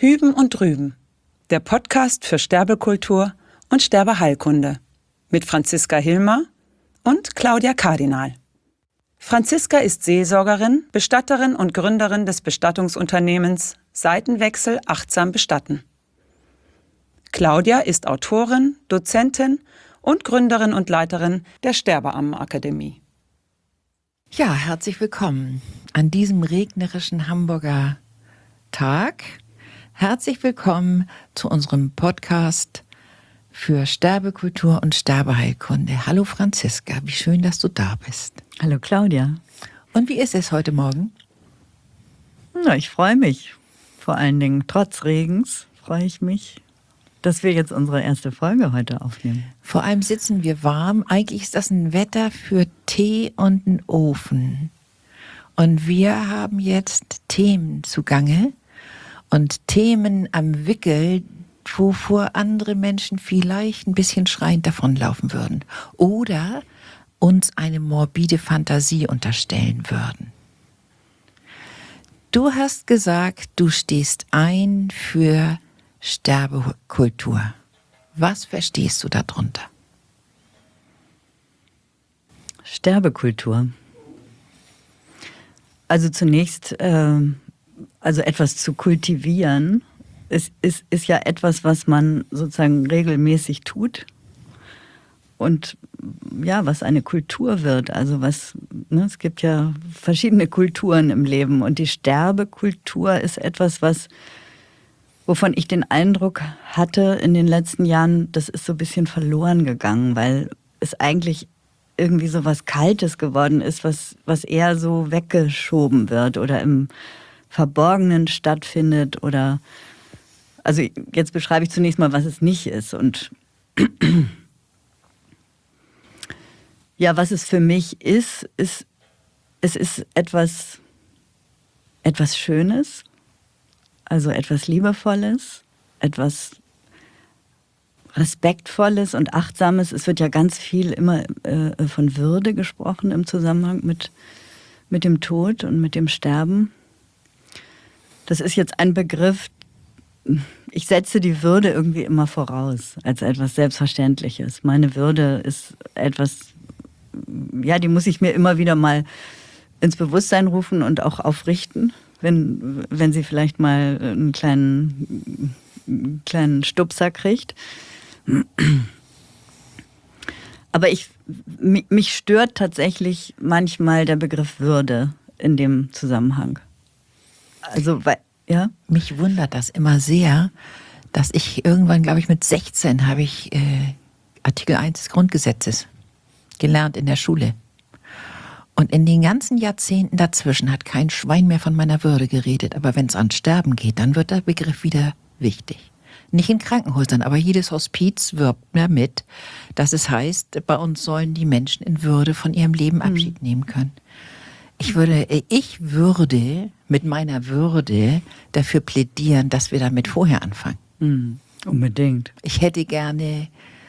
Hüben und Drüben, der Podcast für Sterbekultur und Sterbeheilkunde mit Franziska Hilmer und Claudia Kardinal. Franziska ist Seelsorgerin, Bestatterin und Gründerin des Bestattungsunternehmens Seitenwechsel achtsam bestatten. Claudia ist Autorin, Dozentin und Gründerin und Leiterin der Sterbeammenakademie. Ja, herzlich willkommen an diesem regnerischen Hamburger Tag. Herzlich willkommen zu unserem Podcast für Sterbekultur und Sterbeheilkunde. Hallo Franziska, wie schön, dass du da bist. Hallo Claudia. Und wie ist es heute Morgen? Na, ich freue mich. Vor allen Dingen trotz Regens freue ich mich, dass wir jetzt unsere erste Folge heute aufnehmen. Vor allem sitzen wir warm. Eigentlich ist das ein Wetter für Tee und einen Ofen. Und wir haben jetzt Themen zugange und Themen am Wickel, wovor andere Menschen vielleicht ein bisschen schreiend davonlaufen würden oder uns eine morbide Fantasie unterstellen würden. Du hast gesagt, du stehst ein für Sterbekultur. Was verstehst du darunter? Sterbekultur. Also zunächst, etwas zu kultivieren, ist ja etwas, was man sozusagen regelmäßig tut und ja, was eine Kultur wird. Also es gibt ja verschiedene Kulturen im Leben und die Sterbekultur ist etwas, wovon ich den Eindruck hatte in den letzten Jahren, das ist so ein bisschen verloren gegangen, weil es eigentlich irgendwie so was Kaltes geworden ist, was eher so weggeschoben wird oder im Verborgenen stattfindet oder, also jetzt beschreibe ich zunächst mal, was es nicht ist und ja, was es für mich ist, es ist etwas Schönes, also etwas Liebevolles, etwas Respektvolles und Achtsames. Es wird ja ganz viel immer von Würde gesprochen im Zusammenhang mit dem Tod und mit dem Sterben. Das ist jetzt ein Begriff, ich setze die Würde irgendwie immer voraus als etwas Selbstverständliches. Meine Würde ist etwas, ja, die muss ich mir immer wieder mal ins Bewusstsein rufen und auch aufrichten, wenn sie vielleicht mal einen kleinen Stupser kriegt. Aber mich stört tatsächlich manchmal der Begriff Würde in dem Zusammenhang. Also, ja? Mich wundert das immer sehr, dass ich irgendwann, glaube ich, mit 16 habe ich Artikel 1 des Grundgesetzes gelernt in der Schule. Und in den ganzen Jahrzehnten dazwischen hat kein Schwein mehr von meiner Würde geredet. Aber wenn es ans Sterben geht, dann wird der Begriff wieder wichtig. Nicht in Krankenhäusern, aber jedes Hospiz wirbt damit, dass es heißt, bei uns sollen die Menschen in Würde von ihrem Leben Abschied nehmen können. Ich würde mit meiner Würde dafür plädieren, dass wir damit vorher anfangen. Unbedingt. Ich hätte gerne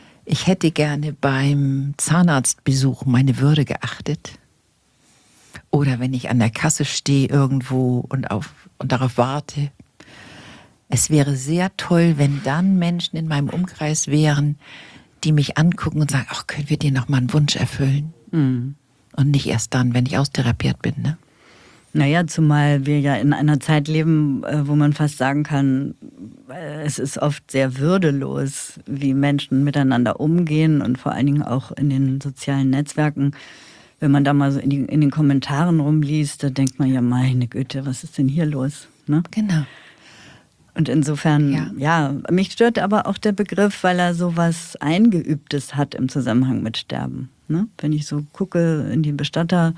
beim Zahnarztbesuch meine Würde geachtet. Oder wenn ich an der Kasse stehe irgendwo und darauf warte. Es wäre sehr toll, wenn dann Menschen in meinem Umkreis wären, die mich angucken und sagen, ach, können wir dir noch mal einen Wunsch erfüllen? Und nicht erst dann, wenn ich austherapiert bin, ne? Naja, zumal wir ja in einer Zeit leben, wo man fast sagen kann, es ist oft sehr würdelos, wie Menschen miteinander umgehen und vor allen Dingen auch in den sozialen Netzwerken. Wenn man da mal so in den Kommentaren rumliest, da denkt man ja, meine Güte, was ist denn hier los? Ne? Genau. Und insofern, ja, mich stört aber auch der Begriff, weil er so was Eingeübtes hat im Zusammenhang mit Sterben. Ne? Wenn ich so gucke in die Bestatterwelt,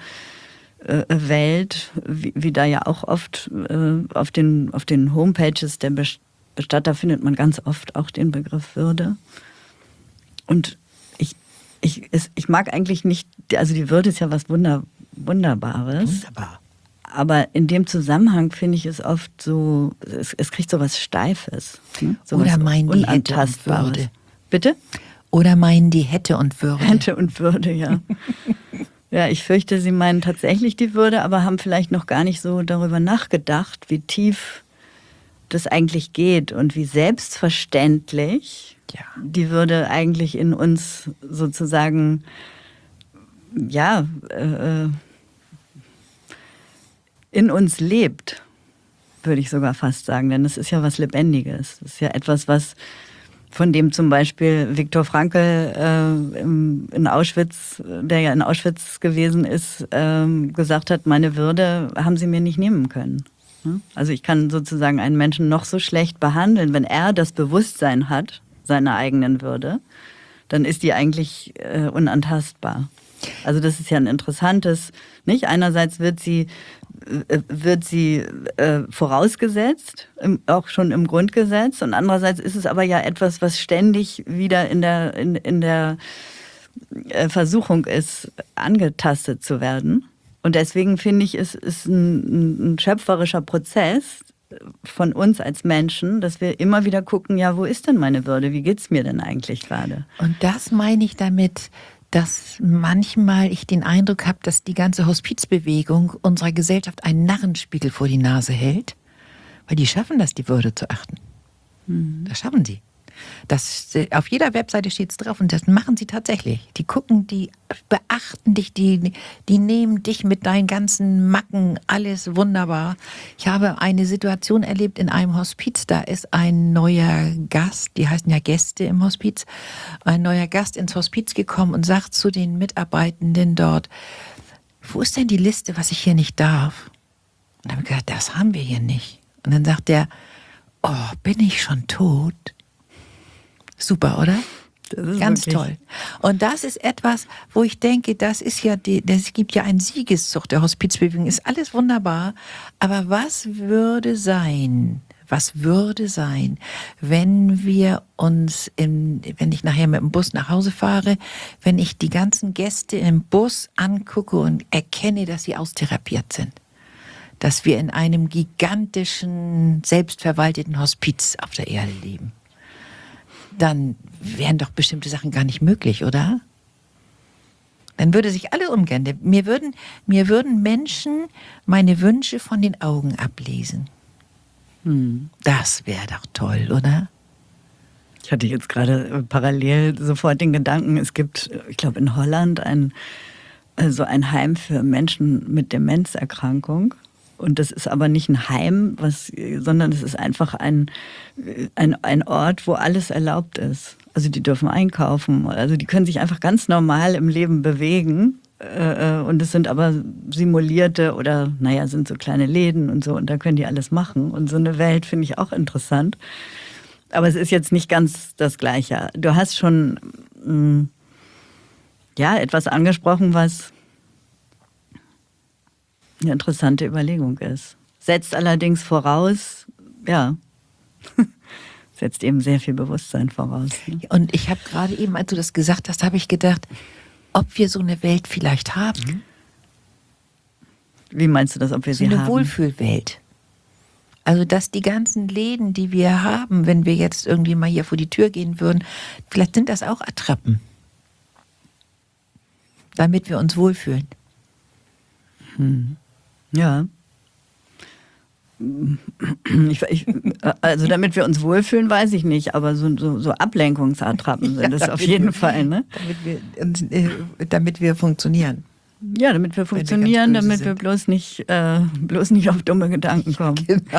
wie da ja auch oft auf den Homepages der Bestatter findet man ganz oft auch den Begriff Würde. Und ich mag eigentlich nicht, also die Würde ist ja was Wunderbares. Wunderbar. Aber in dem Zusammenhang finde ich es oft so, es kriegt so was Steifes. Ne? So Oder was meinen die Hätte und Unantastbares. Würde. Bitte? Oder meinen die Hätte und Würde. Hätte und Würde, ja. Ja, ich fürchte, sie meinen tatsächlich die Würde, aber haben vielleicht noch gar nicht so darüber nachgedacht, wie tief das eigentlich geht und wie selbstverständlich die Würde eigentlich in uns sozusagen, in uns lebt, würde ich sogar fast sagen. Denn es ist ja was Lebendiges. Es ist ja etwas, von dem zum Beispiel Viktor Frankl in Auschwitz, der ja in Auschwitz gewesen ist, gesagt hat, meine Würde haben sie mir nicht nehmen können. Also ich kann sozusagen einen Menschen noch so schlecht behandeln, wenn er das Bewusstsein hat, seiner eigenen Würde, dann ist die eigentlich unantastbar. Also das ist ja ein interessantes, nicht? Einerseits wird sie vorausgesetzt, auch schon im Grundgesetz, und andererseits ist es aber ja etwas, was ständig wieder in der Versuchung ist, angetastet zu werden. Und deswegen finde ich, es ist ein schöpferischer Prozess von uns als Menschen, dass wir immer wieder gucken, ja, wo ist denn meine Würde? Wie geht's mir denn eigentlich gerade? Und das meine ich damit, dass manchmal ich den Eindruck habe, dass die ganze Hospizbewegung unserer Gesellschaft einen Narrenspiegel vor die Nase hält, weil die schaffen das, die Würde zu achten. Das schaffen sie. Auf jeder Webseite steht es drauf und das machen sie tatsächlich. Die gucken, die beachten dich, die nehmen dich mit deinen ganzen Macken, alles wunderbar. Ich habe eine Situation erlebt in einem Hospiz, da ist ein neuer Gast, die heißen ja Gäste im Hospiz, ein neuer Gast ins Hospiz gekommen und sagt zu den Mitarbeitenden dort, wo ist denn die Liste, was ich hier nicht darf? Und dann habe ich gesagt, das haben wir hier nicht. Und dann sagt der, oh, bin ich schon tot? Super, oder? Das ist ganz wirklich toll. Und das ist etwas, wo ich denke, das gibt ja einen Siegeszug der Hospizbewegung, ist alles wunderbar. Aber was würde sein, wenn wir uns, wenn ich nachher mit dem Bus nach Hause fahre, wenn ich die ganzen Gäste im Bus angucke und erkenne, dass sie austherapiert sind? Dass wir in einem gigantischen, selbstverwalteten Hospiz auf der Erde leben. Dann wären doch bestimmte Sachen gar nicht möglich, oder? Dann würde sich alle umkehren. Mir würden Menschen meine Wünsche von den Augen ablesen. Das wäre doch toll, oder? Ich hatte jetzt gerade parallel sofort den Gedanken, es gibt, ich glaube in Holland, ein Heim für Menschen mit Demenzerkrankung. Und das ist aber nicht ein Heim, sondern es ist einfach ein Ort, wo alles erlaubt ist. Also die dürfen einkaufen, also die können sich einfach ganz normal im Leben bewegen. Und es sind aber simulierte oder, sind so kleine Läden und so. Und da können die alles machen. Und so eine Welt finde ich auch interessant. Aber es ist jetzt nicht ganz das Gleiche. Du hast schon etwas angesprochen, was eine interessante Überlegung ist. Setzt allerdings voraus, setzt eben sehr viel Bewusstsein voraus. Ne? Und ich habe gerade eben, als du das gesagt hast, habe ich gedacht, ob wir so eine Welt vielleicht haben. Wie meinst du das, ob wir sie haben? So eine Wohlfühlwelt. Also, dass die ganzen Läden, die wir haben, wenn wir jetzt irgendwie mal hier vor die Tür gehen würden, vielleicht sind das auch Attrappen. Damit wir uns wohlfühlen. Ja. Also damit wir uns wohlfühlen, weiß ich nicht, aber so Ablenkungsattrappen sind das auf jeden Fall. Ne? Damit wir funktionieren. Ja, damit wir funktionieren, damit wir bloß nicht auf dumme Gedanken kommen. Genau.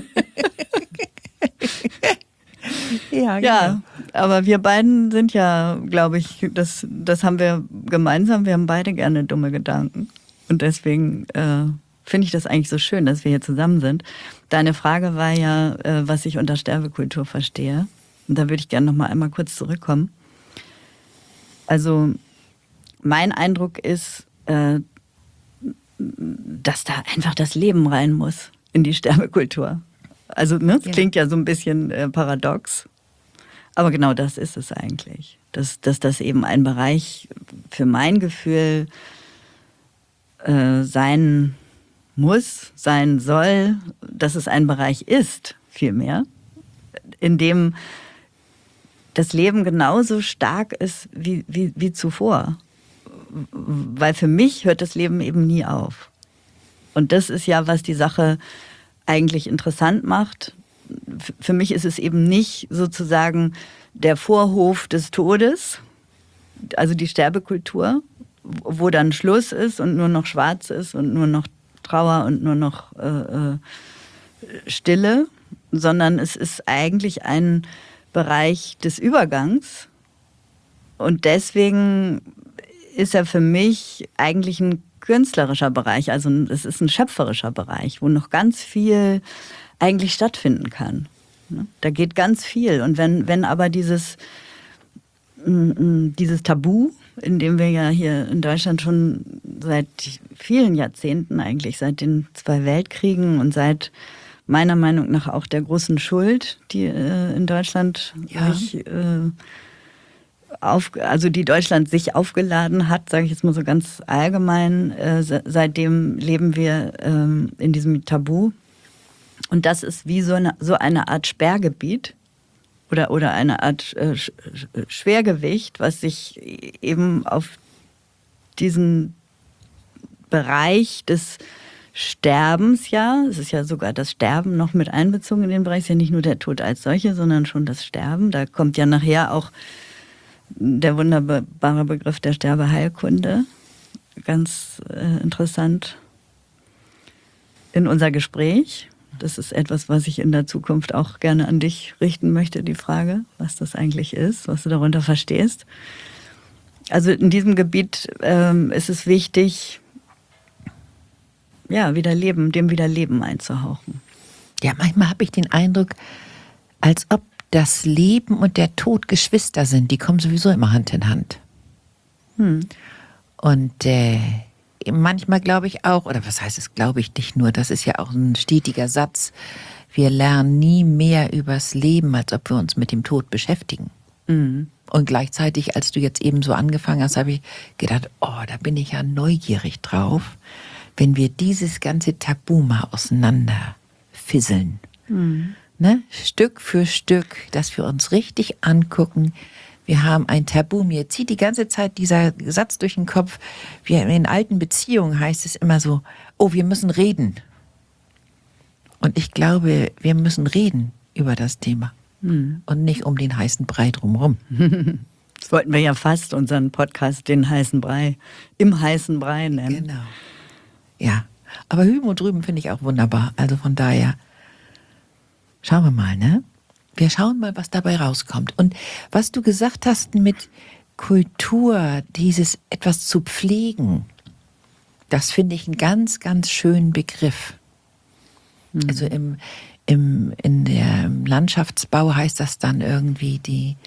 Ja, genau. Ja, aber wir beiden sind ja, glaube ich, das haben wir gemeinsam, wir haben beide gerne dumme Gedanken. Und deswegen finde ich das eigentlich so schön, dass wir hier zusammen sind. Deine Frage war ja, was ich unter Sterbekultur verstehe. Und da würde ich gerne noch mal einmal kurz zurückkommen. Also mein Eindruck ist, dass da einfach das Leben rein muss in die Sterbekultur. Also das klingt ja so ein bisschen paradox. Aber genau das ist es eigentlich. Dass das eben ein Bereich für mein Gefühl sein muss, sein soll, dass es ein Bereich ist, vielmehr, in dem das Leben genauso stark ist wie zuvor. Weil für mich hört das Leben eben nie auf. Und das ist ja, was die Sache eigentlich interessant macht für mich ist es eben nicht sozusagen der Vorhof des Todes, also die Sterbekultur, wo dann Schluss ist und nur noch Schwarz ist und nur noch Trauer und nur noch Stille, sondern es ist eigentlich ein Bereich des Übergangs. Und deswegen ist er für mich eigentlich ein künstlerischer Bereich, also es ist ein schöpferischer Bereich, wo noch ganz viel eigentlich stattfinden kann. Da geht ganz viel. Und wenn aber dieses Tabu, in dem wir ja hier in Deutschland schon seit vielen Jahrzehnten eigentlich, seit den 2 Weltkriegen und seit meiner Meinung nach auch der großen Schuld, die in Deutschland die Deutschland sich aufgeladen hat, sage ich jetzt mal so ganz allgemein, seitdem leben wir in diesem Tabu. Und das ist wie so eine Art Sperrgebiet oder eine Art Schwergewicht, was sich eben auf diesen Bereich des Sterbens, es ist ja sogar das Sterben noch mit einbezogen in den Bereich, ist ja nicht nur der Tod als solche, sondern schon das Sterben. Da kommt ja nachher auch der wunderbare Begriff der Sterbeheilkunde, ganz interessant in unser Gespräch. Das ist etwas, was ich in der Zukunft auch gerne an dich richten möchte, die Frage, was das eigentlich ist, was du darunter verstehst. Also in diesem Gebiet ist es wichtig, dem wieder Leben einzuhauchen. Ja, manchmal habe ich den Eindruck, als ob das Leben und der Tod Geschwister sind. Die kommen sowieso immer Hand in Hand. Und manchmal glaube ich auch, oder was heißt es, glaube ich nicht nur, das ist ja auch ein stetiger Satz, wir lernen nie mehr übers Leben, als ob wir uns mit dem Tod beschäftigen. Und gleichzeitig, als du jetzt eben so angefangen hast, habe ich gedacht, da bin ich ja neugierig drauf, wenn wir dieses ganze Tabu mal auseinander fisseln. Ne? Stück für Stück, dass wir uns richtig angucken. Wir haben ein Tabu. Mir zieht die ganze Zeit dieser Satz durch den Kopf. In alten Beziehungen heißt es immer so, wir müssen reden. Und ich glaube, wir müssen reden über das Thema. Und nicht um den heißen Brei drumherum. Das wollten wir ja fast unseren Podcast den heißen Brei, im heißen Brei nennen. Genau. Ja, aber hüben und drüben finde ich auch wunderbar. Also von daher, schauen wir mal, ne? Wir schauen mal, was dabei rauskommt. Und was du gesagt hast mit Kultur, dieses etwas zu pflegen, das finde ich einen ganz, ganz schönen Begriff. Also im Landschaftsbau heißt das dann irgendwie die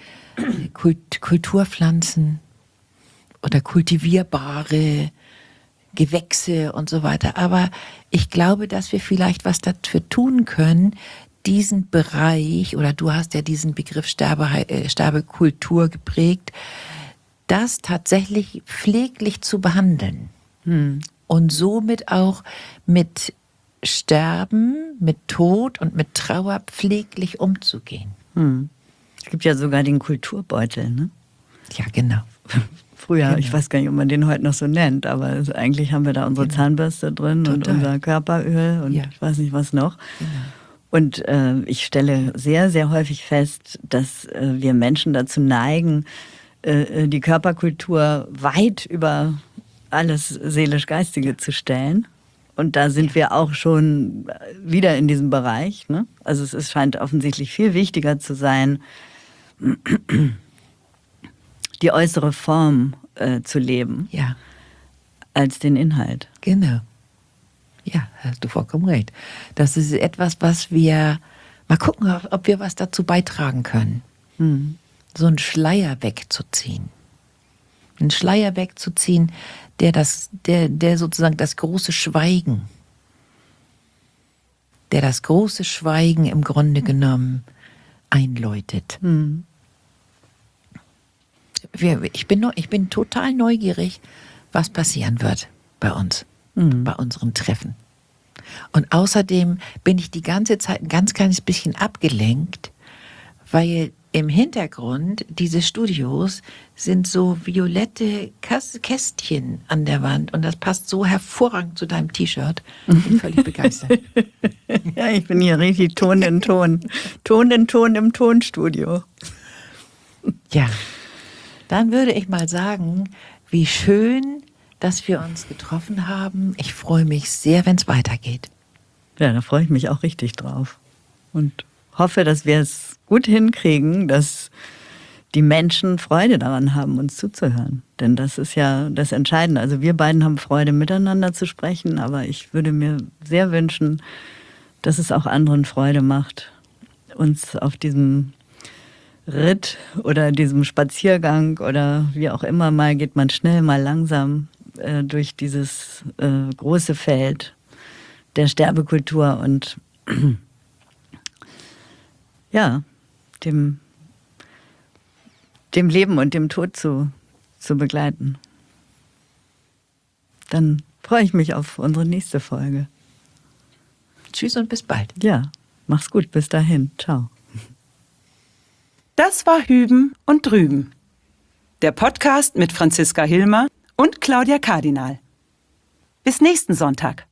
Kulturpflanzen oder kultivierbare Gewächse und so weiter. Aber ich glaube, dass wir vielleicht was dafür tun können, diesen Bereich, oder du hast ja diesen Begriff Sterbekultur geprägt, das tatsächlich pfleglich zu behandeln. Und somit auch mit Sterben, mit Tod und mit Trauer pfleglich umzugehen. Es gibt ja sogar den Kulturbeutel, ne? Ja, genau. Früher, Genau. Ich weiß gar nicht, ob man den heute noch so nennt, aber eigentlich haben wir da unsere Zahnbürste drin und unser Körperöl und ich weiß nicht was noch. Genau. Und ich stelle sehr, sehr häufig fest, dass wir Menschen dazu neigen, die Körperkultur weit über alles Seelisch-Geistige zu stellen. Und da sind wir auch schon wieder in diesem Bereich, ne? Also es scheint offensichtlich viel wichtiger zu sein, die äußere Form zu leben, als den Inhalt. Genau. Ja, hast du vollkommen recht. Das ist etwas, was wir mal gucken, ob wir was dazu beitragen können. So einen Schleier wegzuziehen. Einen Schleier wegzuziehen, der sozusagen das große Schweigen, der das große Schweigen im Grunde genommen einläutet. Ich bin total neugierig, was passieren wird bei uns, bei unseren Treffen. Und außerdem bin ich die ganze Zeit ein ganz kleines bisschen abgelenkt, weil im Hintergrund dieses Studios sind so violette Kästchen an der Wand und das passt so hervorragend zu deinem T-Shirt. Ich bin völlig begeistert. Ja, ich bin hier richtig Ton in Ton. Ton in Ton im Tonstudio. Ja, dann würde ich mal sagen, wie schön, dass wir uns getroffen haben. Ich freue mich sehr, wenn es weitergeht. Ja, da freue ich mich auch richtig drauf. Und hoffe, dass wir es gut hinkriegen, dass die Menschen Freude daran haben, uns zuzuhören. Denn das ist ja das Entscheidende. Also wir beiden haben Freude, miteinander zu sprechen, aber ich würde mir sehr wünschen, dass es auch anderen Freude macht, uns auf diesem Ritt oder diesem Spaziergang oder wie auch immer, mal geht man schnell, mal langsam durch dieses große Feld der Sterbekultur und ja, dem Leben und dem Tod zu begleiten. Dann freue ich mich auf unsere nächste Folge. Tschüss und bis bald. Ja, mach's gut, bis dahin. Ciao. Das war Hüben und Drüben. Der Podcast mit Franziska Hilmer und Claudia Kardinal. Bis nächsten Sonntag.